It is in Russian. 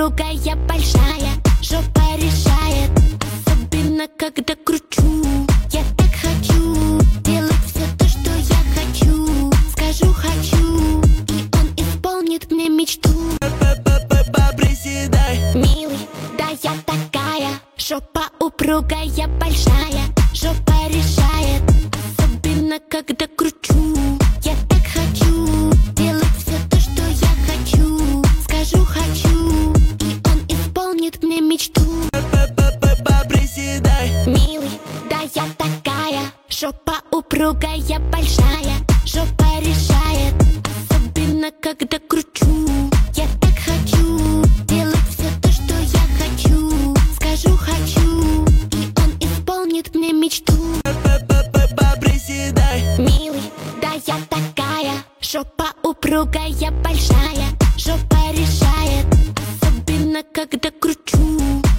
упругая, большая, жопа решает, особенно когда кручу. Я так хочу делать все то, что я хочу. Скажу хочу, и он исполнит мне мечту. Приседай, Милый, да я такая, жопа упругая, большая, жопа решает, особенно когда кручу. Я так хочу делать все то, что я хочу. Скажу хочу, и он исполнит мне мечту. приседай, Милый, да я такая, жопа упругая, большая, жопа решает, особенно когда кручу. Я так хочу делать все то, что я хочу. Скажу хочу, и он исполнит мне мечту. приседай, Милый, да я такая, жопа упругая, большая, жопа решает, особенно когда кручу.